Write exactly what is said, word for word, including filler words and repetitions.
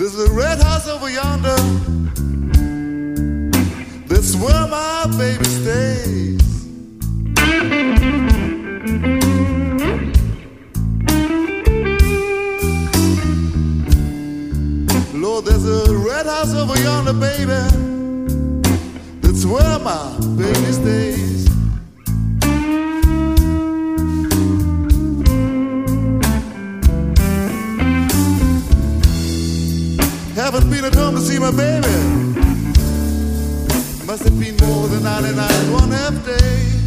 There's a red house over yonder. That's where my baby stays. Lord, there's a red house over yonder, baby. That's where my baby stays. Haven't been at home to see my baby. Must have been more than ninety-nine one half day.